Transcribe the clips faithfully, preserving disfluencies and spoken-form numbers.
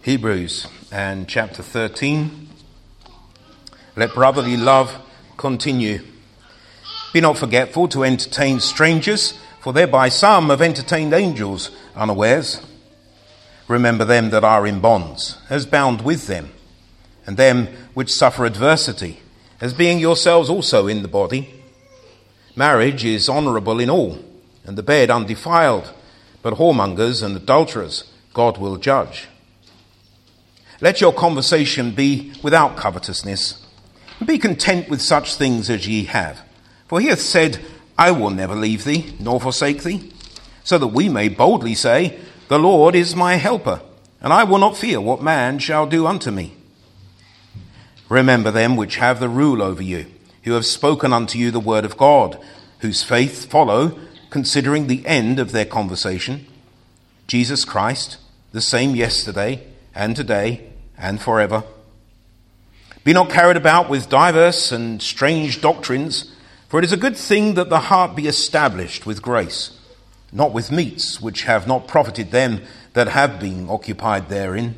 Hebrews and chapter thirteen. Let brotherly love continue. Be not forgetful to entertain strangers, for thereby some have entertained angels unawares. Remember them that are in bonds, as bound with them, and them which suffer adversity, as being yourselves also in the body. Marriage is honourable in all, and the bed undefiled, but whoremongers and adulterers God will judge. Let your conversation be without covetousness, and be content with such things as ye have. For he hath said, I will never leave thee, nor forsake thee, so that we may boldly say, The Lord is my helper, and I will not fear what man shall do unto me. Remember them which have the rule over you, who have spoken unto you the word of God, whose faith follow, considering the end of their conversation, Jesus Christ, the same yesterday, and today, and forever. Be not carried about with diverse and strange doctrines, for it is a good thing that the heart be established with grace, not with meats which have not profited them that have been occupied therein.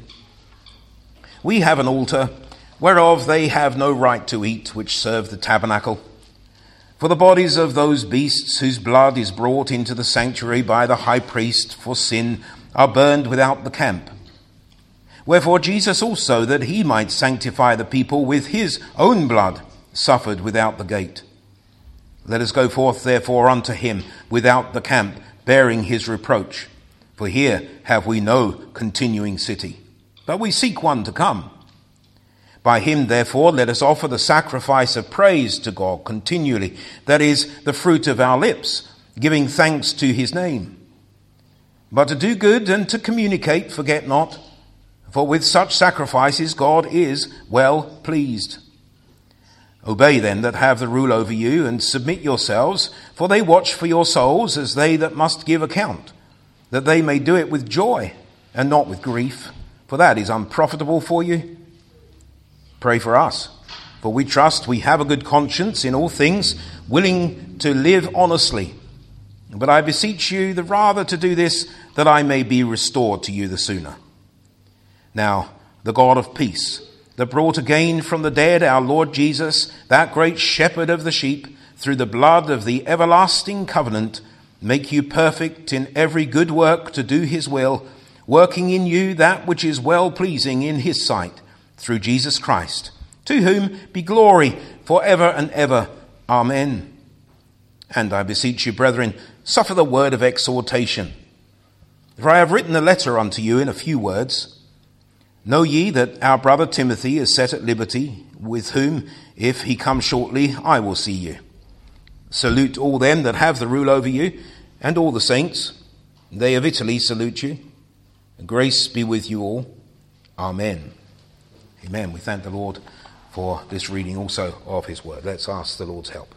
We have an altar, whereof they have no right to eat, which serve the tabernacle. For the bodies of those beasts whose blood is brought into the sanctuary by the high priest for sin are burned without the camp. Wherefore Jesus also, that he might sanctify the people with his own blood, suffered without the gate. Let us go forth therefore unto him without the camp, bearing his reproach. For here have we no continuing city, but we seek one to come. By him therefore let us offer the sacrifice of praise to God continually, that is, the fruit of our lips, giving thanks to his name. But to do good and to communicate forget not, for with such sacrifices God is well pleased. Obey them that have the rule over you, and submit yourselves, for they watch for your souls as they that must give account, that they may do it with joy and not with grief, for that is unprofitable for you. Pray for us, for we trust we have a good conscience in all things, willing to live honestly. But I beseech you the rather to do this, that I may be restored to you the sooner. Now, the God of peace, that brought again from the dead our Lord Jesus, that great shepherd of the sheep, through the blood of the everlasting covenant, make you perfect in every good work to do his will, working in you that which is well-pleasing in his sight, through Jesus Christ, to whom be glory for ever and ever. Amen. And I beseech you, brethren, suffer the word of exhortation. For I have written a letter unto you in a few words. Know ye that our brother Timothy is set at liberty, with whom, if he come shortly, I will see you. Salute all them that have the rule over you, and all the saints. They of Italy salute you. Grace be with you all. Amen. Amen. We thank the Lord for this reading also of his word. Let's ask the Lord's help.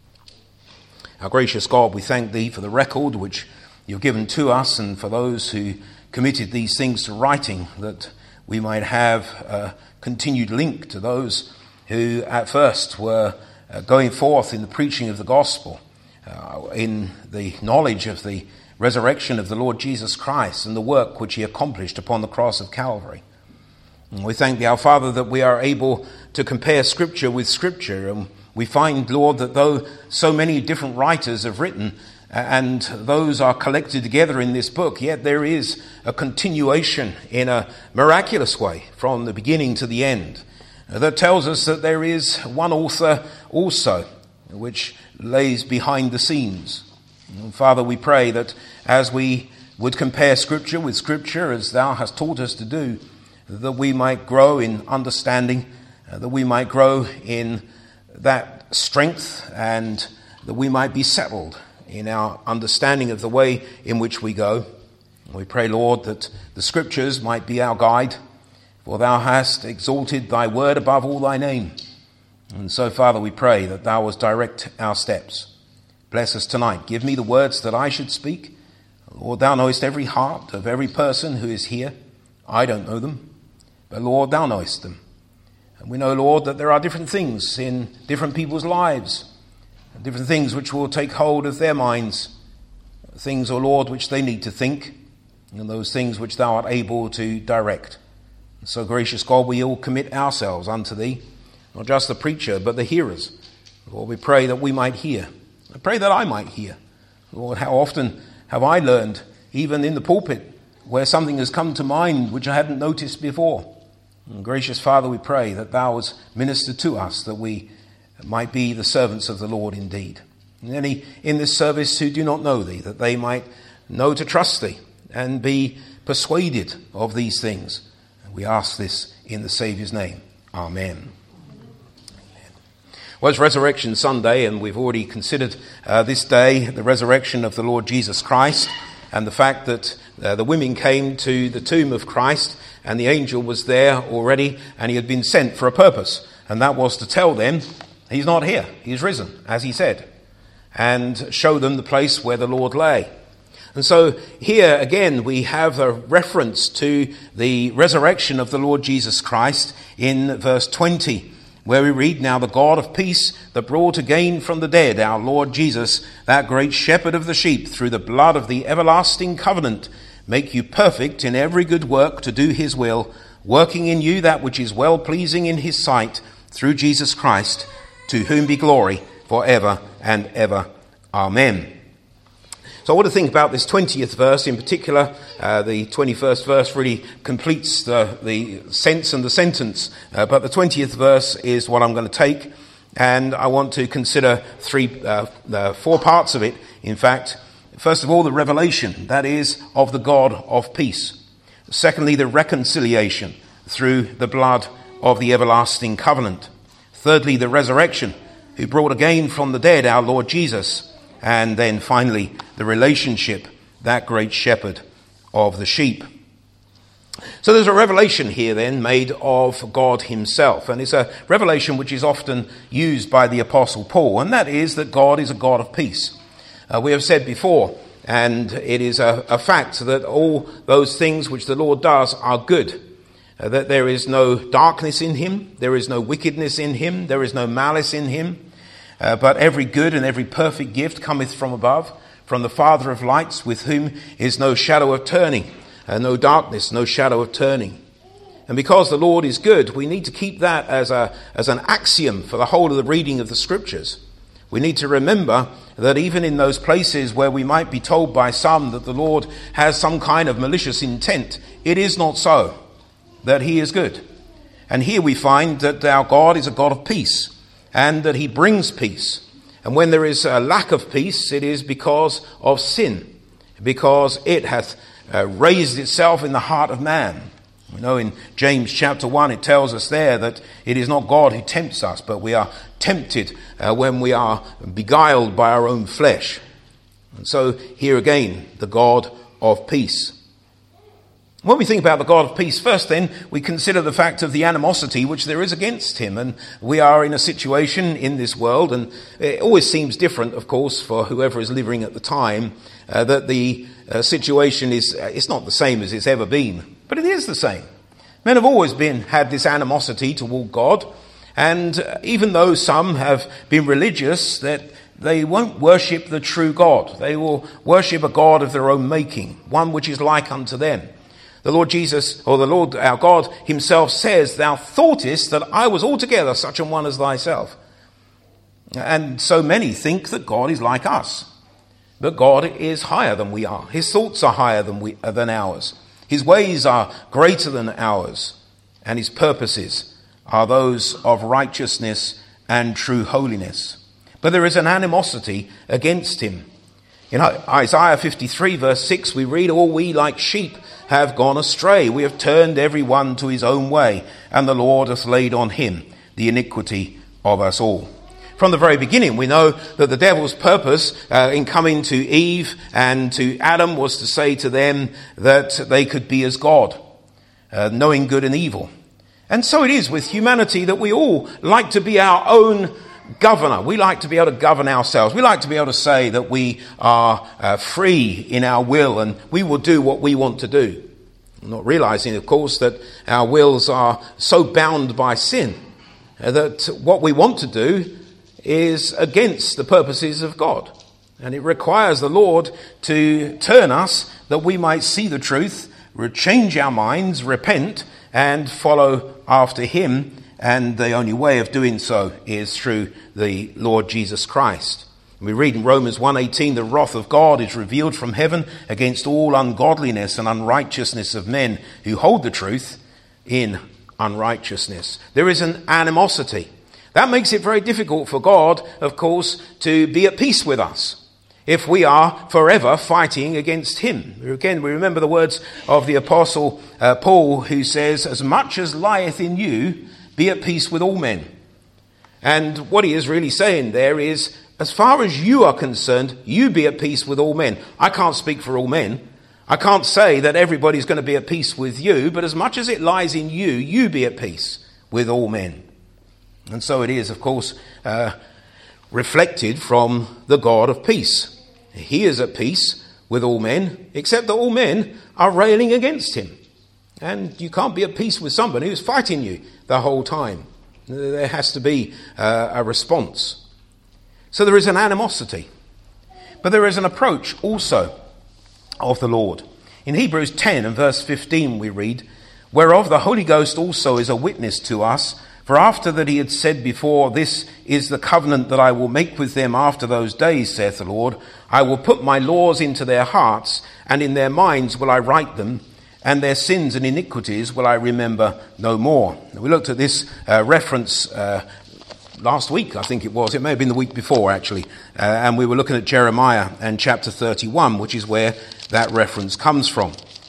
Our gracious God, we thank thee for the record which you've given to us, and for those who committed these things to writing, that we might have a continued link to those who at first were uh, going forth in the preaching of the gospel, uh, in the knowledge of the resurrection of the Lord Jesus Christ and the work which he accomplished upon the cross of Calvary. And we thank thee, our Father, that we are able to compare Scripture with Scripture. And we find, Lord, that though so many different writers have written, and those are collected together in this book, yet there is a continuation in a miraculous way from the beginning to the end that tells us that there is one author also which lays behind the scenes. And Father, we pray that as we would compare Scripture with Scripture, as thou hast taught us to do, that we might grow in understanding, that we might grow in that strength, and that we might be settled in our understanding of the way in which we go. We pray, Lord, that the Scriptures might be our guide, for thou hast exalted thy word above all thy name. And so, Father, we pray that thou wilt direct our steps. Bless us tonight. Give me the words that I should speak. Lord, thou knowest every heart of every person who is here. I don't know them, but Lord, thou knowest them. And we know, Lord, that there are different things in different people's lives, different things which will take hold of their minds, things, O Lord, which they need to think, and those things which thou art able to direct. So, gracious God, we all commit ourselves unto thee, not just the preacher, but the hearers. Lord, we pray that we might hear. I pray that I might hear. Lord, how often have I learned, even in the pulpit, where something has come to mind which I hadn't noticed before. And gracious Father, we pray that thou wouldst minister to us, that we might be the servants of the Lord indeed. And any in this service who do not know thee, that they might know to trust thee and be persuaded of these things. And we ask this in the Saviour's name. Amen. Well, it's Resurrection Sunday, and we've already considered uh, this day the resurrection of the Lord Jesus Christ, and the fact that uh, the women came to the tomb of Christ, and the angel was there already, and he had been sent for a purpose, and that was to tell them, he's not here, he's risen, as he said, and show them the place where the Lord lay. And so here again we have a reference to the resurrection of the Lord Jesus Christ in verse twenty, where we read, "Now the God of peace that brought again from the dead our Lord Jesus, that great shepherd of the sheep, through the blood of the everlasting covenant, make you perfect in every good work to do his will, working in you that which is well-pleasing in his sight, through Jesus Christ, to whom be glory for ever and ever. Amen." So I want to think about this twentieth verse in particular. Uh, the twenty-first verse really completes the, the sense and the sentence. Uh, but the twentieth verse is what I'm going to take. And I want to consider three, uh, uh, four parts of it, in fact. First of all, the revelation, that is, of the God of peace. Secondly, the reconciliation through the blood of the everlasting covenant. Thirdly, the resurrection, who brought again from the dead our Lord Jesus. And then finally, the relationship, that great shepherd of the sheep. So there's a revelation here then made of God himself. And it's a revelation which is often used by the Apostle Paul. And that is that God is a God of peace. Uh, we have said before, and it is a, a fact, that all those things which the Lord does are good. Uh, that there is no darkness in him. There is no wickedness in him. There is no malice in him. Uh, but every good and every perfect gift cometh from above, from the Father of lights, with whom is no shadow of turning, uh, no darkness, no shadow of turning. And because the Lord is good, we need to keep that as a as an axiom for the whole of the reading of the Scriptures. We need to remember that even in those places where we might be told by some that the Lord has some kind of malicious intent, it is not so, that he is good. And here we find that our God is a God of peace, and that he brings peace. And when there is a lack of peace, it is because of sin, because it hath uh, raised itself in the heart of man. We know in James chapter one, it tells us there that it is not God who tempts us, but we are tempted uh, when we are beguiled by our own flesh. And so here again, the God of peace. When we think about the God of peace, first then, we consider the fact of the animosity which there is against him. And we are in a situation in this world, and it always seems different, of course, for whoever is living at the time, uh, that the uh, situation is uh, it's not the same as it's ever been. But it is the same. Men have always been had this animosity toward God. And uh, even though some have been religious, that they won't worship the true God. They will worship a God of their own making, one which is like unto them. The Lord Jesus, or the Lord our God himself says, "Thou thoughtest that I was altogether such an one as thyself." And so many think that God is like us. But God is higher than we are. His thoughts are higher than we than ours. His ways are greater than ours. And his purposes are those of righteousness and true holiness. But there is an animosity against him. In Isaiah fifty-three verse six we read, "All we like sheep have gone astray. We have turned every one to his own way, and the Lord hath laid on him the iniquity of us all." From the very beginning, we know that the devil's purpose uh, in coming to Eve and to Adam was to say to them that they could be as God, uh, knowing good and evil. And so it is with humanity that we all like to be our own governor. We like to be able to govern ourselves. We like to be able to say that we are uh, free in our will and we will do what we want to do. Not realizing, of course, that our wills are so bound by sin uh, that what we want to do is against the purposes of God. And it requires the Lord to turn us that we might see the truth, change our minds, repent, and follow after him. And the only way of doing so is through the Lord Jesus Christ. We read in Romans one eighteen, the wrath of God is revealed from heaven against all ungodliness and unrighteousness of men who hold the truth in unrighteousness. There is an animosity. That makes it very difficult for God, of course, to be at peace with us if we are forever fighting against him. Again, we remember the words of the Apostle uh, Paul, who says, as much as lieth in you, be at peace with all men. And what he is really saying there is, as far as you are concerned, you be at peace with all men. I can't speak for all men. I can't say that everybody's going to be at peace with you, but as much as it lies in you, you be at peace with all men. And so it is, of course, uh, reflected from the God of peace. He is at peace with all men, except that all men are railing against him. And you can't be at peace with somebody who's fighting you the whole time. There has to be uh, a response. So there is an animosity. But there is an approach also of the Lord. In Hebrews ten and verse fifteen we read, whereof the Holy Ghost also is a witness to us, for after that he had said before, this is the covenant that I will make with them after those days, saith the Lord, I will put my laws into their hearts, and in their minds will I write them, and their sins and iniquities will I remember no more. We looked at this uh, reference uh, last week, I think it was. It may have been the week before, actually. Uh, and we were looking at Jeremiah and chapter thirty-one, which is where that reference comes from.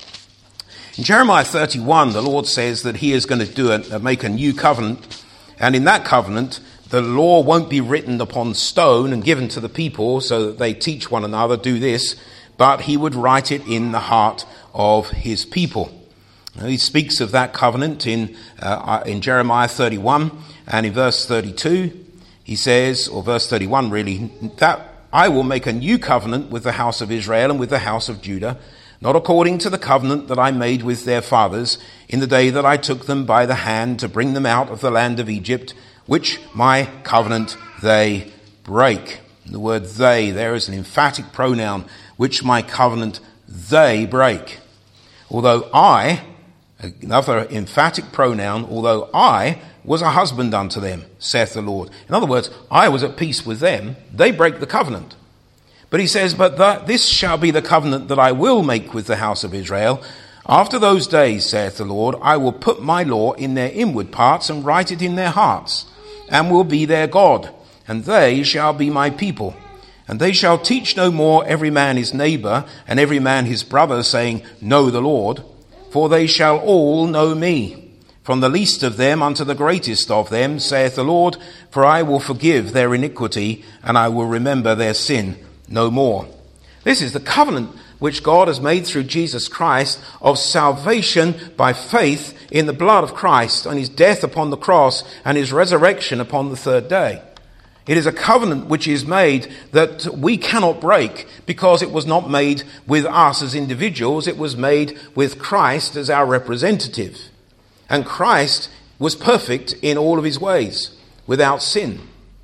In Jeremiah thirty-one, the Lord says that he is going to do a, make a new covenant. And in that covenant, the law won't be written upon stone and given to the people so that they teach one another, do this, but he would write it in the heart of his people. Now, he speaks of that covenant in uh, in Jeremiah thirty-one, and in verse thirty-two, he says, or verse thirty-one really, that I will make a new covenant with the house of Israel and with the house of Judah, not according to the covenant that I made with their fathers in the day that I took them by the hand to bring them out of the land of Egypt, which my covenant they break. The word they there is an emphatic pronoun, which my covenant they break. Although I, another emphatic pronoun, although I was a husband unto them, saith the Lord. In other words, I was at peace with them, they break the covenant. But he says, but that this shall be the covenant that I will make with the house of Israel. After those days, saith the Lord, I will put my law in their inward parts and write it in their hearts, and will be their God, and they shall be my people. And they shall teach no more every man his neighbour, and every man his brother, saying, Know the Lord, for they shall all know me, from the least of them unto the greatest of them, saith the Lord, for I will forgive their iniquity, and I will remember their sin no more. This is the covenant which God has made through Jesus Christ of salvation by faith in the blood of Christ and his death upon the cross and his resurrection upon the third day. It is a covenant which is made that we cannot break because it was not made with us as individuals. It was made with Christ as our representative. And Christ was perfect in all of his ways, without sin.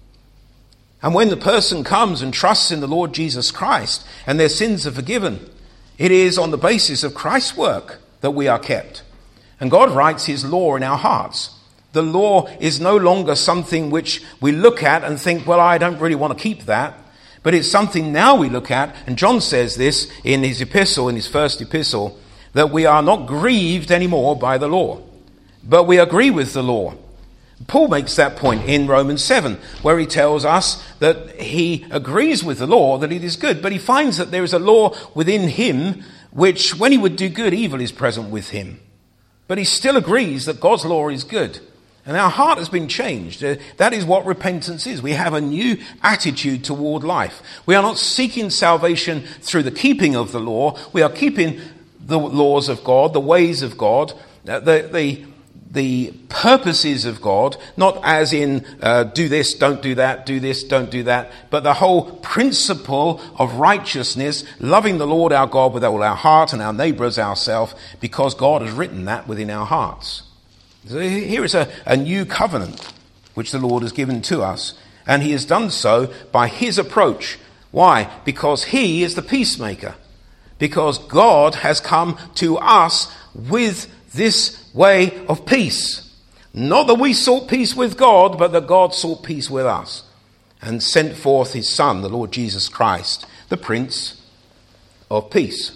And when the person comes and trusts in the Lord Jesus Christ and their sins are forgiven, it is on the basis of Christ's work that we are kept. And God writes his law in our hearts. The law is no longer something which we look at and think, well, I don't really want to keep that. But it's something now we look at, and John says this in his epistle, in his first epistle, that we are not grieved anymore by the law, but we agree with the law. Paul makes that point in Romans seven, where he tells us that he agrees with the law, that it is good, but he finds that there is a law within him which, when he would do good, evil is present with him. But he still agrees that God's law is good. And our heart has been changed. Uh, that is what repentance is. We have a new attitude toward life. We are not seeking salvation through the keeping of the law. We are keeping the laws of God, the ways of God, uh, the, the the purposes of God, not as in uh, do this, don't do that, do this, don't do that, but the whole principle of righteousness, loving the Lord our God with all our heart and our neighbour as ourselves, because God has written that within our hearts. So here is a, a new covenant which the Lord has given to us, and he has done so by his approach. Why? Because he is the peacemaker. Because God has come to us with this way of peace. Not that we sought peace with God, but that God sought peace with us and sent forth his Son, the Lord Jesus Christ, the Prince of Peace.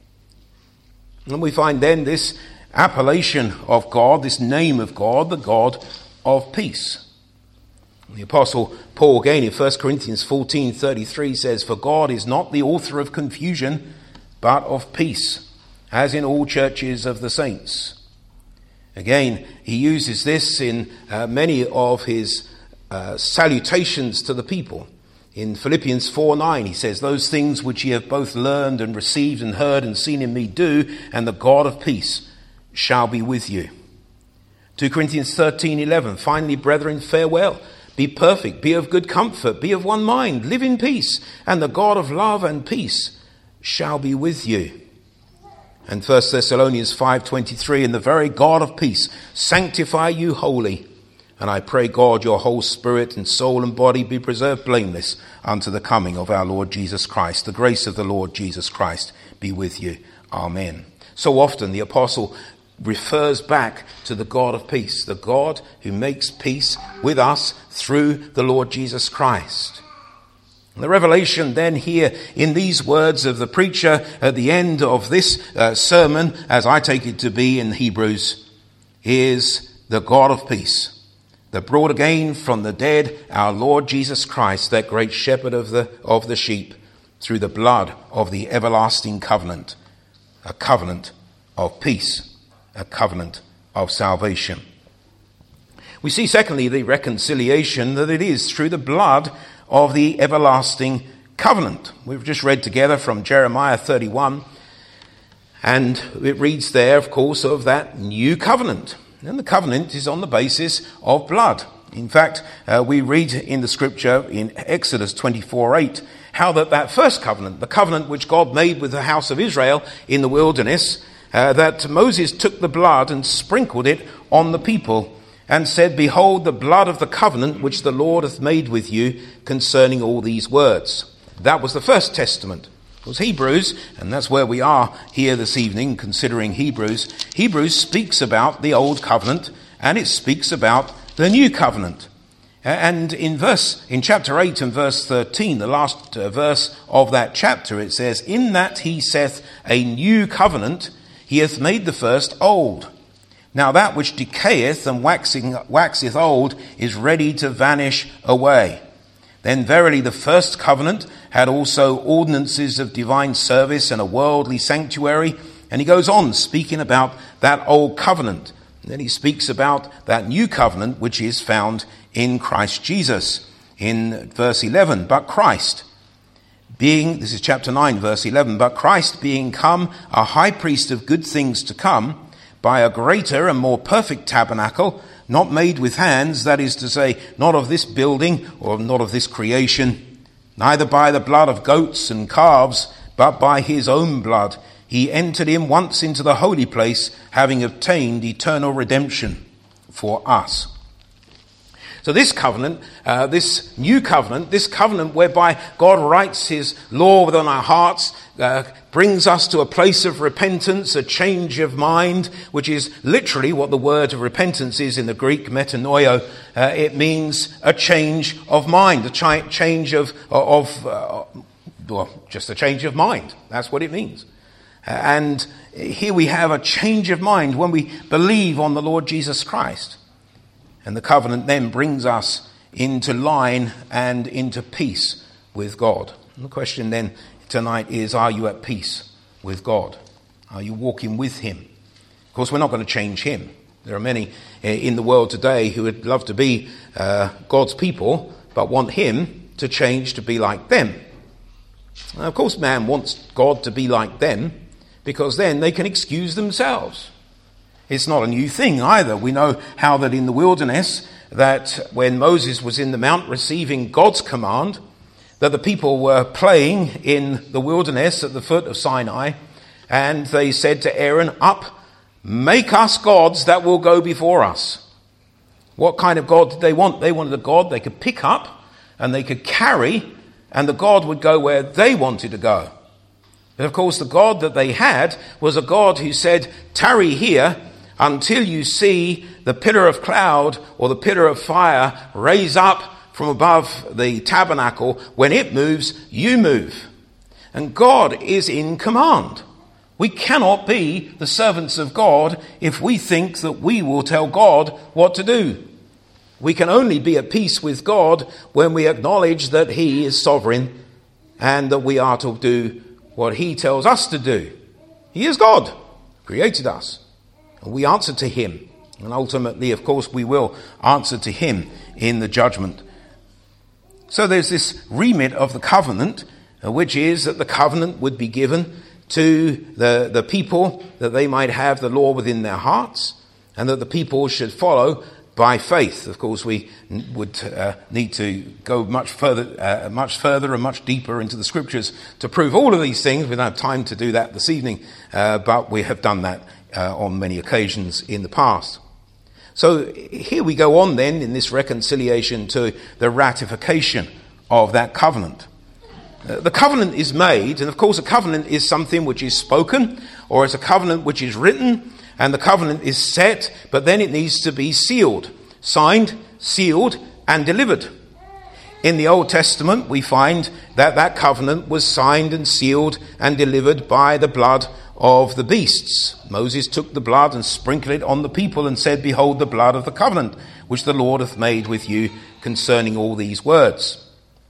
And we find then this appellation of God, this name of God, the God of peace. The Apostle Paul again in First Corinthians fourteen thirty-three says, "For God is not the author of confusion, but of peace, as in all churches of the saints." Again, he uses this in uh, many of his uh, salutations to the people. In Philippians four nine, he says, "Those things which ye have both learned and received and heard and seen in me do, and the God of peace shall be with you." Second Corinthians thirteen eleven, "Finally, brethren, farewell. Be perfect, be of good comfort, be of one mind, live in peace, and the God of love and peace shall be with you." And First Thessalonians five twenty-three, "And the very God of peace sanctify you wholly. And I pray God your whole spirit and soul and body be preserved blameless unto the coming of our Lord Jesus Christ. The grace of the Lord Jesus Christ be with you. Amen." So often the apostle refers back to the God of peace, the God who makes peace with us through the Lord Jesus Christ. And the revelation then here in these words of the preacher at the end of this uh, sermon, as I take it to be in Hebrews, is the God of peace, that brought again from the dead our Lord Jesus Christ, that great shepherd of the of the sheep, through the blood of the everlasting covenant, a covenant of peace, a covenant of salvation. We see, secondly, the reconciliation that it is through the blood of the everlasting covenant. We've just read together from Jeremiah thirty-one, and it reads there, of course, of that new covenant. And the covenant is on the basis of blood. In fact, uh, we read in the scripture in Exodus twenty-four eight, how that that first covenant, the covenant which God made with the house of Israel in the wilderness, Uh, that Moses took the blood and sprinkled it on the people and said, "Behold the blood of the covenant which the Lord hath made with you concerning all these words." That was the first testament. It was Hebrews, and that's where we are here this evening considering Hebrews. Hebrews speaks about the old covenant and it speaks about the new covenant. And in verse, in chapter eight and verse thirteen, the last uh, verse of that chapter, it says, "In that he saith a new covenant, he hath made the first old. Now that which decayeth and waxing, waxeth old is ready to vanish away. Then verily the first covenant had also ordinances of divine service and a worldly sanctuary." And he goes on speaking about that old covenant. And then he speaks about that new covenant which is found in Christ Jesus. In verse eleven, "But Christ, being," this is chapter nine, verse eleven, "But Christ being come a high priest of good things to come, by a greater and more perfect tabernacle, not made with hands, that is to say, not of this building or not of this creation, neither by the blood of goats and calves, but by his own blood, he entered in once into the holy place, having obtained eternal redemption for us." So this covenant, uh, this new covenant, this covenant whereby God writes his law within our hearts, uh, brings us to a place of repentance, a change of mind, which is literally what the word of repentance is in the Greek, metanoia. Uh, it means a change of mind, a ch- change of, of uh, well, just a change of mind. That's what it means. Uh, and here we have a change of mind when we believe on the Lord Jesus Christ. And the covenant then brings us into line and into peace with God. And the question then tonight is, are you at peace with God? Are you walking with him? Of course, we're not going to change him. There are many in the world today who would love to be uh, God's people, but want him to change to be like them. Now, of course, man wants God to be like them because then they can excuse themselves. It's not a new thing either. We know how that in the wilderness, that when Moses was in the mount receiving God's command, that the people were playing in the wilderness at the foot of Sinai, and they said to Aaron, "Up, make us gods that will go before us." What kind of God did they want? They wanted a God they could pick up and they could carry, and the God would go where they wanted to go. But of course, the God that they had was a God who said, "Tarry here, until you see the pillar of cloud or the pillar of fire raise up from above the tabernacle. When it moves, you move. And God is in command. We cannot be the servants of God if we think that we will tell God what to do. We can only be at peace with God when we acknowledge that he is sovereign and that we are to do what he tells us to do. He is God, created us, and we answer to him. And ultimately, of course, we will answer to him in the judgment. So there's this remit of the covenant, which is that the covenant would be given to the, the people, that they might have the law within their hearts, and that the people should follow by faith. Of course, we would uh, need to go much further, uh, much further and much deeper into the scriptures to prove all of these things. We don't have time to do that this evening, uh, but we have done that uh, on many occasions in the past. So here we go on then in this reconciliation to the ratification of that covenant. Uh, the covenant is made, and of course a covenant is something which is spoken, or it's a covenant which is written, and the covenant is set, but then it needs to be sealed, signed, sealed, and delivered. In the Old Testament, we find that that covenant was signed and sealed and delivered by the blood of the beasts. Moses took the blood and sprinkled it on the people and said, "Behold the blood of the covenant, which the Lord hath made with you concerning all these words."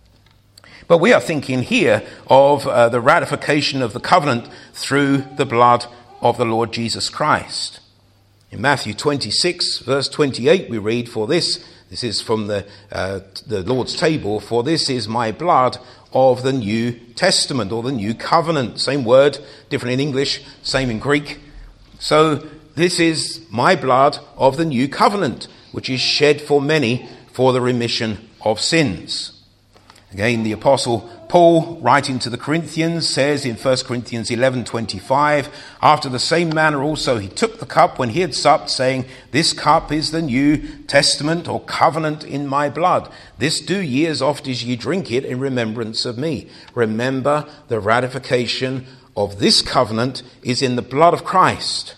But we are thinking here of uh, the ratification of the covenant through the blood of the Lord Jesus Christ. In Matthew twenty-six, verse twenty-eight, we read, "For this," this is from the, uh, the Lord's table, "for this is my blood of the New Testament," or the New Covenant. Same word, different in English, same in Greek. So this is my blood of the New Covenant, which is shed for many for the remission of sins. Again, the Apostle Paul, writing to the Corinthians, says in First Corinthians eleven twenty-five, "After the same manner also he took the cup when he had supped, saying, This cup is the New Testament or covenant in my blood. This do ye as oft as ye drink it in remembrance of me." Remember, the ratification of this covenant is in the blood of Christ.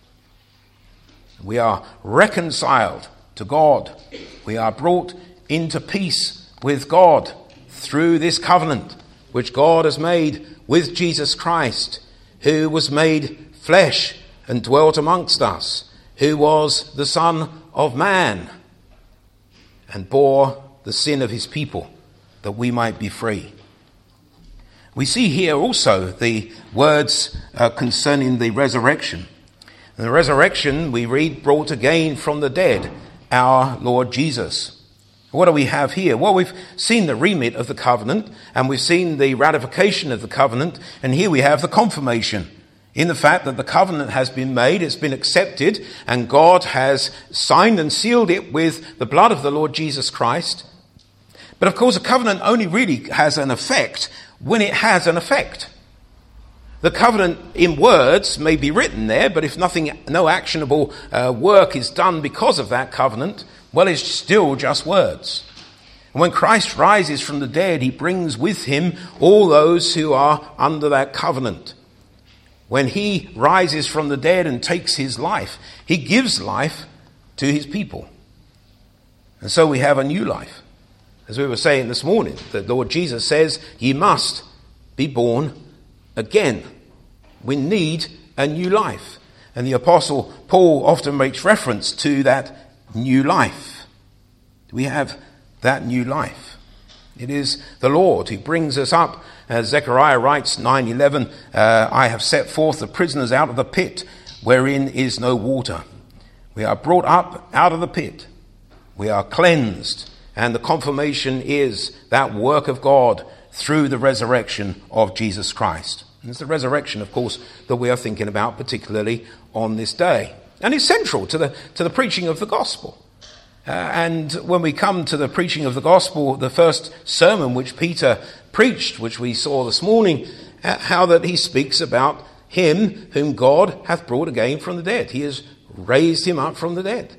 We are reconciled to God. We are brought into peace with God through this covenant which God has made with Jesus Christ, who was made flesh and dwelt amongst us, who was the Son of Man and bore the sin of his people that we might be free. We see here also the words uh, concerning the resurrection. In the resurrection, we read, "brought again from the dead, our Lord Jesus." What do we have here? Well, we've seen the remit of the covenant, and we've seen the ratification of the covenant, and here we have the confirmation in the fact that the covenant has been made, it's been accepted, and God has signed and sealed it with the blood of the Lord Jesus Christ. But of course, a covenant only really has an effect when it has an effect. The covenant in words may be written there, but if nothing, no actionable uh, work is done because of that covenant, well, it's still just words. And when Christ rises from the dead, he brings with him all those who are under that covenant. When he rises from the dead and takes his life, he gives life to his people. And so we have a new life. As we were saying this morning, the Lord Jesus says, "Ye must be born again." We need a new life. And the Apostle Paul often makes reference to that new life. We have that new life. It is the Lord who brings us up. As Zechariah writes, nine eleven, uh, "I have set forth the prisoners out of the pit wherein is no water." We are brought up out of the pit. We are cleansed. And the confirmation is that work of God through the resurrection of Jesus Christ. And it's the resurrection, of course, that we are thinking about particularly on this day. And it's central to the to the preaching of the gospel. Uh, and when we come to the preaching of the gospel, the first sermon which Peter preached, which we saw this morning, uh, how that he speaks about him whom God hath brought again from the dead. He has raised him up from the dead.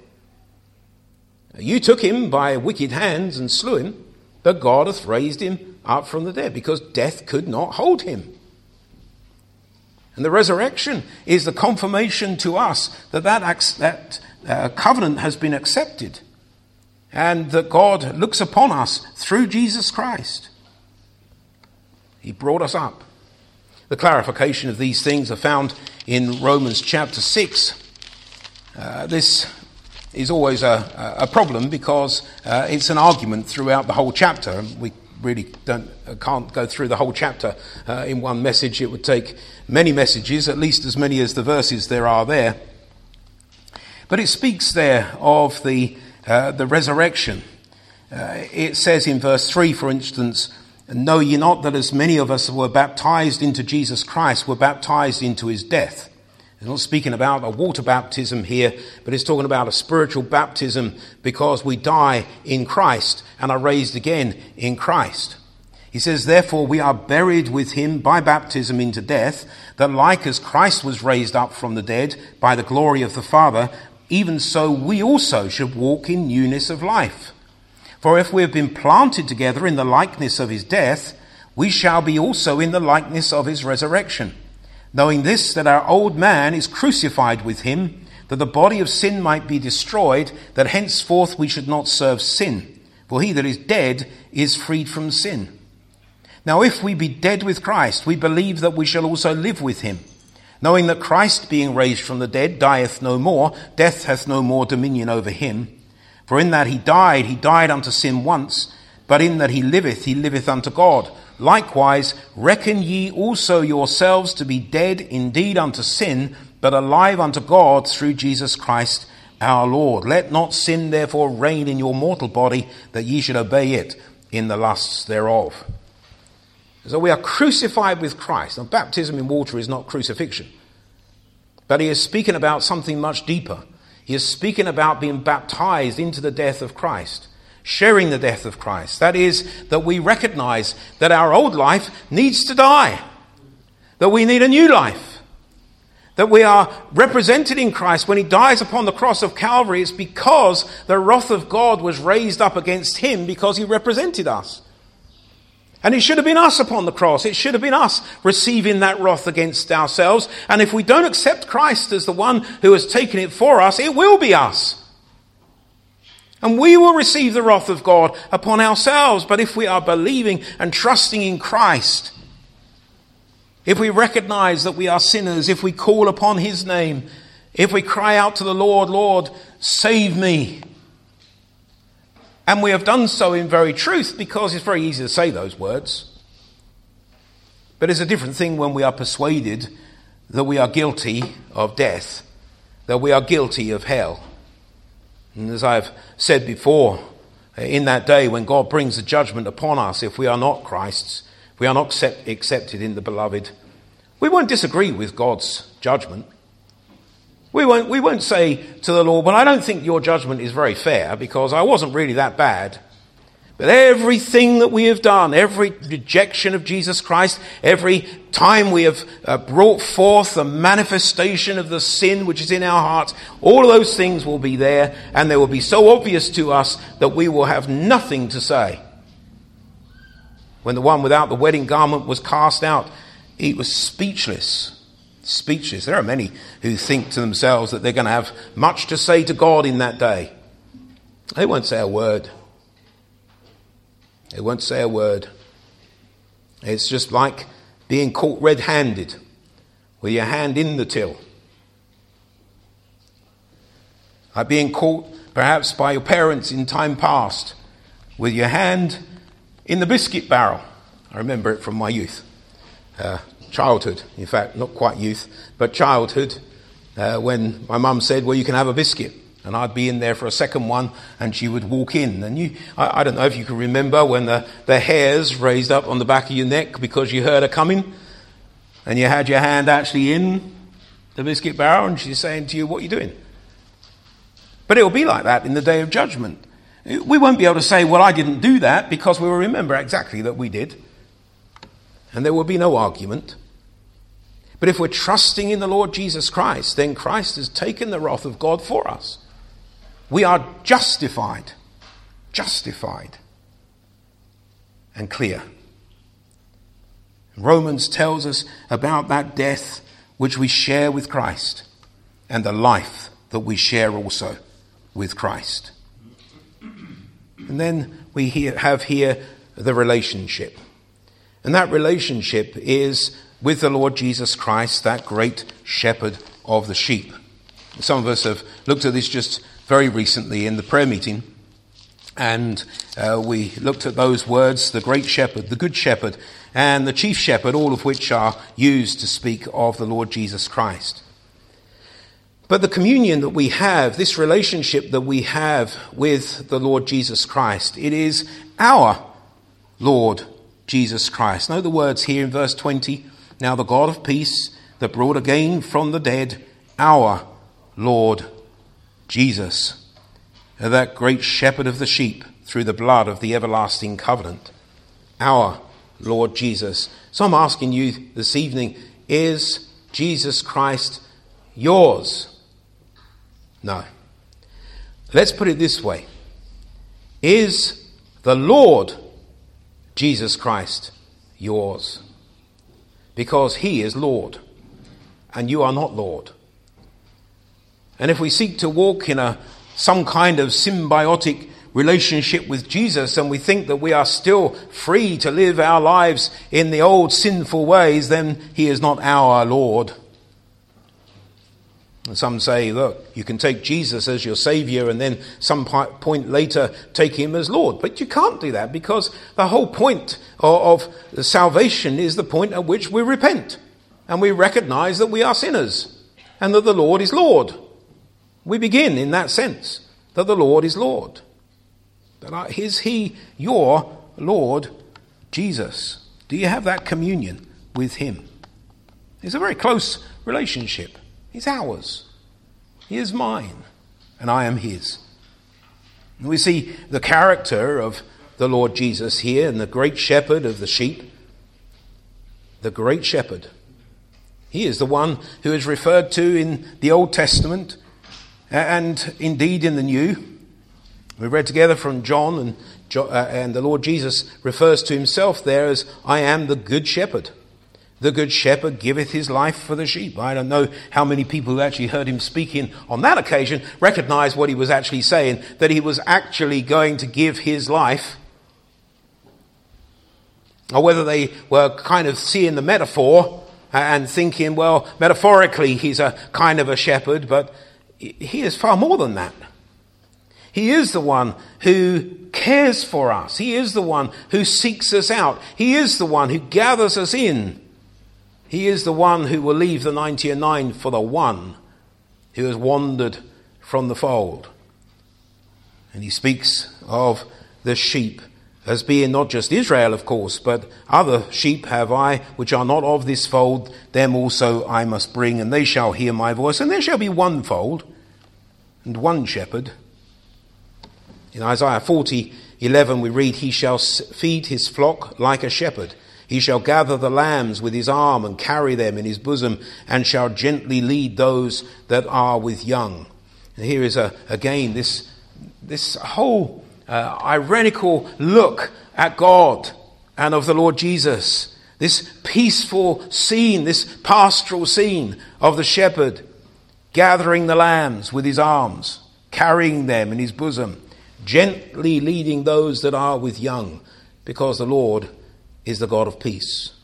You took him by wicked hands and slew him, but God hath raised him up from the dead, because death could not hold him. And the resurrection is the confirmation to us that that, that uh, covenant has been accepted and that God looks upon us through Jesus Christ. He brought us up. The clarification of these things are found in Romans chapter six. Uh, this is always a, a problem because uh, it's an argument throughout the whole chapter. We really don't can't go through the whole chapter uh, in one message. It would take many messages, at least as many as the verses there are there. But it speaks there of the uh, the resurrection. Uh, it says in verse three, for instance, "Know ye not that as many of us were baptized into Jesus Christ were baptized into his death?" It's not speaking about a water baptism here, but it's talking about a spiritual baptism because we die in Christ and are raised again in Christ. He says, "Therefore we are buried with him by baptism into death, that like as Christ was raised up from the dead by the glory of the Father, even so we also should walk in newness of life. For if we have been planted together in the likeness of his death, we shall be also in the likeness of his resurrection. Knowing this, that our old man is crucified with him, that the body of sin might be destroyed, that henceforth we should not serve sin. For he that is dead is freed from sin. Now if we be dead with Christ, we believe that we shall also live with him. Knowing that Christ, being raised from the dead, dieth no more, death hath no more dominion over him. For in that he died, he died unto sin once, but in that he liveth, he liveth unto God. Likewise, reckon ye also yourselves to be dead indeed unto sin, but alive unto God through Jesus Christ our Lord. Let not sin therefore reign in your mortal body, that ye should obey it in the lusts thereof." So we are crucified with Christ. Now, baptism in water is not crucifixion, but he is speaking about something much deeper. He is speaking about being baptized into the death of Christ, sharing the death of Christ. That is, that we recognize that our old life needs to die, that we need a new life, that we are represented in Christ. When he dies upon the cross of Calvary, it's because the wrath of God was raised up against him because he represented us. And it should have been us upon the cross. It should have been us receiving that wrath against ourselves. And if we don't accept Christ as the one who has taken it for us, it will be us. And we will receive the wrath of God upon ourselves. But if we are believing and trusting in Christ, if we recognize that we are sinners, if we call upon his name, if we cry out to the Lord, "Lord, save me," and we have done so in very truth, because it's very easy to say those words. But it's a different thing when we are persuaded that we are guilty of death, that we are guilty of hell. And as I've said before, in that day when God brings the judgment upon us, if we are not Christ's, if we are not accept, accepted in the beloved, we won't disagree with God's judgment. We won't, we won't say to the Lord, "Well, I don't think your judgment is very fair because I wasn't really that bad." But everything that we have done, every rejection of Jesus Christ, every time we have uh, brought forth the manifestation of the sin which is in our hearts, all of those things will be there, and they will be so obvious to us that we will have nothing to say. When the one without the wedding garment was cast out, he was speechless. Speechless. There are many who think to themselves that they're going to have much to say to God in that day. They won't say a word. They won't say a word. It's just like being caught red-handed with your hand in the till. Like being caught perhaps by your parents in time past with your hand in the biscuit barrel. I remember it from my youth. Uh, childhood, in fact, not quite youth, but childhood, uh, when my mum said, "Well, you can have a biscuit." And I'd be in there for a second one, and she would walk in. And you, I, I don't know if you can remember when the, the hairs raised up on the back of your neck because you heard her coming, and you had your hand actually in the biscuit barrel, and she's saying to you, "What are you doing?" But it will be like that in the day of judgment. We won't be able to say, "Well, I didn't do that," because we will remember exactly that we did. And there will be no argument. But if we're trusting in the Lord Jesus Christ, then Christ has taken the wrath of God for us. We are justified, justified, and clear. Romans tells us about that death which we share with Christ, and the life that we share also with Christ. And then we here, have here the relationship. And that relationship is with the Lord Jesus Christ, that great shepherd of the sheep. Some of us have looked at this just very recently in the prayer meeting. And uh, we looked at those words, the great shepherd, the good shepherd, and the chief shepherd, all of which are used to speak of the Lord Jesus Christ. But the communion that we have, this relationship that we have with the Lord Jesus Christ, it is our Lord Jesus Christ. Note the words here in verse twenty. Now the God of peace that brought again from the dead our Lord Jesus, that great shepherd of the sheep through the blood of the everlasting covenant, our Lord Jesus. So I'm asking you this evening, is Jesus Christ yours? No. Let's put it this way. Is the Lord Jesus Christ yours? Because he is Lord, and you are not Lord. And if we seek to walk in a some kind of symbiotic relationship with Jesus, and we think that we are still free to live our lives in the old sinful ways, then he is not our Lord. And some say, look, you can take Jesus as your Saviour and then some point later take him as Lord. But you can't do that, because the whole point of, of salvation is the point at which we repent and we recognise that we are sinners and that the Lord is Lord. We begin in that sense, that the Lord is Lord. That is he your Lord Jesus? Do you have that communion with him? It's a very close relationship. He's ours. He is mine, and I am his. And we see the character of the Lord Jesus here, and the great shepherd of the sheep. The great shepherd. He is the one who is referred to in the Old Testament, and indeed in the New. We read together from John, and, uh, and the Lord Jesus refers to himself there as, I am the good shepherd. The good shepherd giveth his life for the sheep. I don't know how many people who actually heard him speaking on that occasion recognized what he was actually saying, that he was actually going to give his life. Or whether they were kind of seeing the metaphor and thinking, well, metaphorically he's a kind of a shepherd, but he is far more than that. He is the one who cares for us. He is the one who seeks us out. He is the one who gathers us in. He is the one who will leave the ninety and nine for the one who has wandered from the fold. And he speaks of the sheep as being not just Israel, of course, but other sheep have I, which are not of this fold, them also I must bring, and they shall hear my voice. And there shall be one fold and one shepherd. In Isaiah forty eleven we read, he shall feed his flock like a shepherd. He shall gather the lambs with his arm and carry them in his bosom, and shall gently lead those that are with young. And here is a, again this, this whole uh, ironical look at God and of the Lord Jesus. This peaceful scene, this pastoral scene of the shepherd gathering the lambs with his arms, carrying them in his bosom, gently leading those that are with young, because the Lord is the God of peace.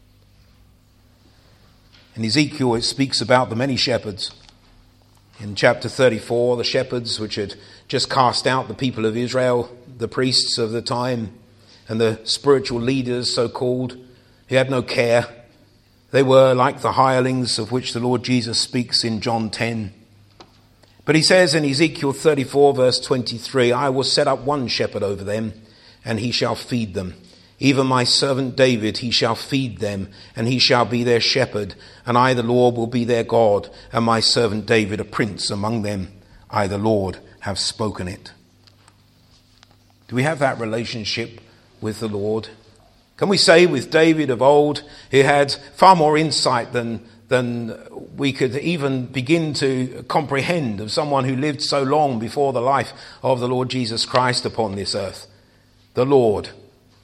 In Ezekiel it speaks about the many shepherds. In chapter thirty-four, the shepherds which had just cast out the people of Israel, the priests of the time, and the spiritual leaders, so-called, who had no care. They were like the hirelings of which the Lord Jesus speaks in John ten. But he says in Ezekiel thirty-four, verse twenty-three, I will set up one shepherd over them, and he shall feed them. Even my servant David, he shall feed them, and he shall be their shepherd. And I, the Lord, will be their God, and my servant David a prince among them. I, the Lord, have spoken it. Do we have that relationship with the Lord? Can we say with David of old, who had far more insight than, than we could even begin to comprehend, of someone who lived so long before the life of the Lord Jesus Christ upon this earth? The Lord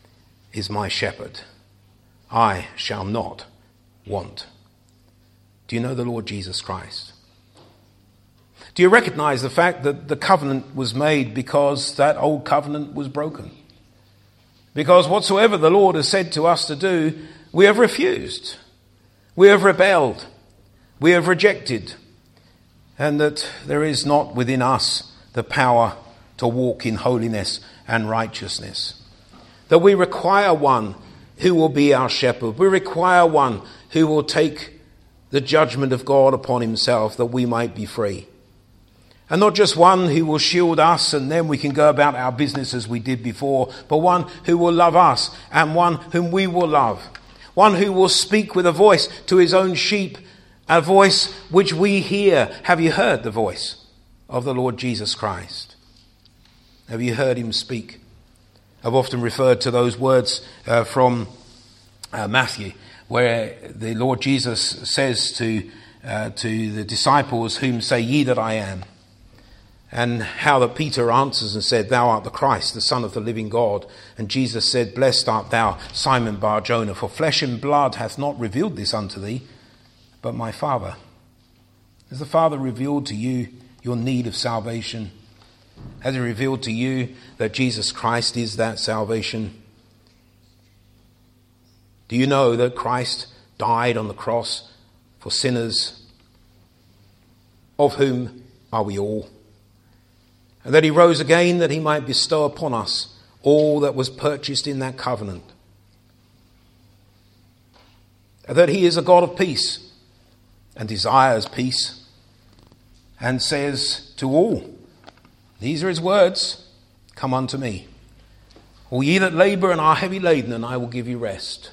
is my shepherd. I shall not want. Do Do you know the Lord Jesus Christ? Do you recognize the fact that the covenant was made because that old covenant was broken? Because whatsoever the Lord has said to us to do, we have refused. We have rebelled. We have rejected. And that there is not within us the power to walk in holiness and righteousness. That we require one who will be our shepherd. We require one who will take the judgment of God upon himself that we might be free. And not just one who will shield us and then we can go about our business as we did before, but one who will love us and one whom we will love. One who will speak with a voice to his own sheep, a voice which we hear. Have you heard the voice of the Lord Jesus Christ? Have you heard him speak? I've often referred to those words uh, from uh, Matthew, where the Lord Jesus says to, uh, to the disciples, "Whom say ye that I am?" And how that Peter answers and said, "Thou art the Christ, the Son of the living God." And Jesus said, "Blessed art thou, Simon Bar-Jonah, for flesh and blood hath not revealed this unto thee, but my Father." Has the Father revealed to you your need of salvation? Has he revealed to you that Jesus Christ is that salvation? Do you know that Christ died on the cross for sinners, of whom are we all? And that he rose again that he might bestow upon us all that was purchased in that covenant. And that he is a God of peace and desires peace and says to all, these are his words, "Come unto me, all ye that labour and are heavy laden, and I will give you rest."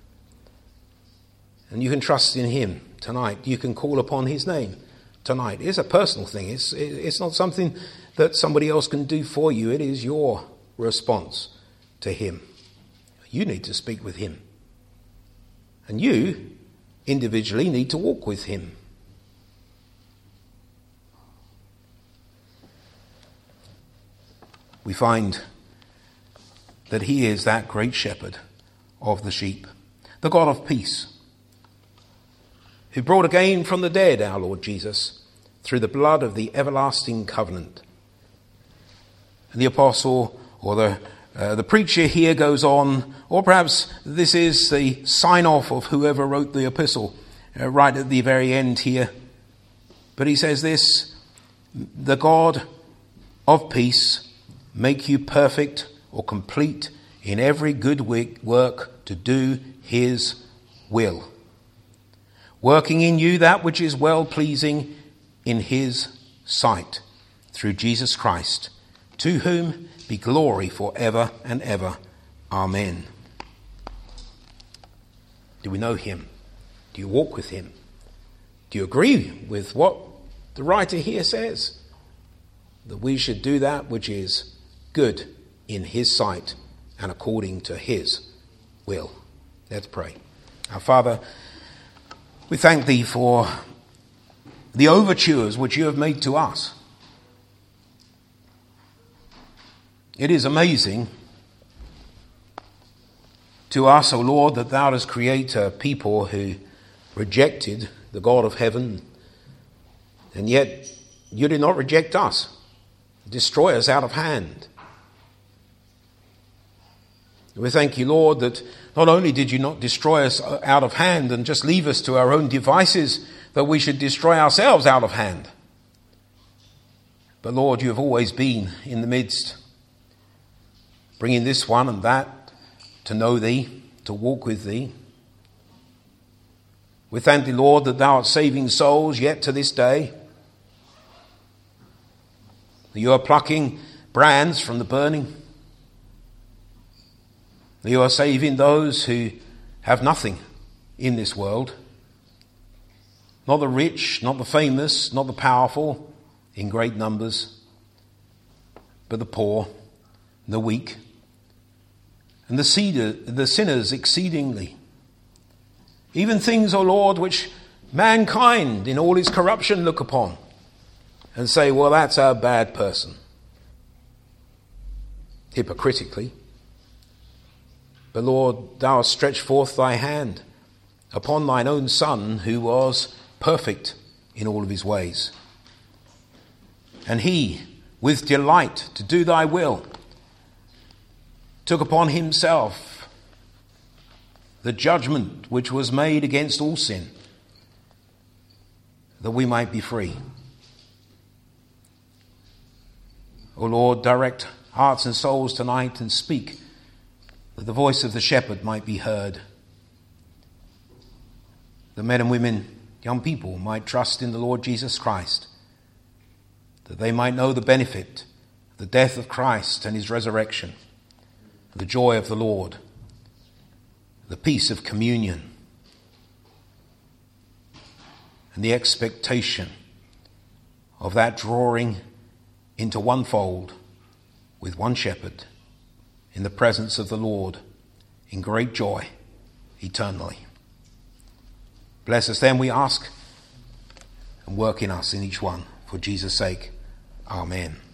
And you can trust in him tonight. You can call upon his name tonight. It's a personal thing. It's, it's not something that somebody else can do for you. It is your response to him. You need to speak with him. And you individually need to walk with him. We find that he is that great shepherd of the sheep, the God of peace, who brought again from the dead our Lord Jesus through the blood of the everlasting covenant. And the apostle or the uh, the preacher here goes on, or perhaps this is the sign-off of whoever wrote the epistle, uh, right at the very end here. But he says this, "The God of peace make you perfect or complete in every good work to do his will, working in you that which is well-pleasing in his sight, through Jesus Christ, to whom be glory forever and ever. Amen." Do we know him? Do you walk with him? Do you agree with what the writer here says? That we should do that which is good in his sight and according to his will. Let's pray. Our Father, we thank thee for the overtures which you have made to us. It is amazing to us, O Lord, that thou dost create a people who rejected the God of heaven, and yet you did not reject us, destroy us out of hand. We thank you, Lord, that not only did you not destroy us out of hand and just leave us to our own devices, that we should destroy ourselves out of hand. But Lord, you have always been in the midst, bringing this one and that to know thee, to walk with thee. We thank thee, Lord, that thou art saving souls yet to this day. That you are plucking brands from the burning. That you are saving those who have nothing in this world. Not the rich, not the famous, not the powerful in great numbers, but the poor, the weak, and the cedar, the sinners exceedingly. Even things, O Lord, which mankind in all its corruption look upon and say, well, that's a bad person. Hypocritically. But Lord, thou hast stretched forth thy hand upon thine own Son, who was perfect in all of his ways. And he, with delight to do thy will, took upon himself the judgment which was made against all sin, that we might be free. O Lord, direct hearts and souls tonight and speak, that the voice of the shepherd might be heard. The men and women, young people, might trust in the Lord Jesus Christ, that they might know the benefit of the death of Christ and his resurrection, the joy of the Lord, the peace of communion, and the expectation of that drawing into one fold with one shepherd in the presence of the Lord in great joy eternally. Bless us then, we ask, and work in us in each one. For Jesus' sake, amen.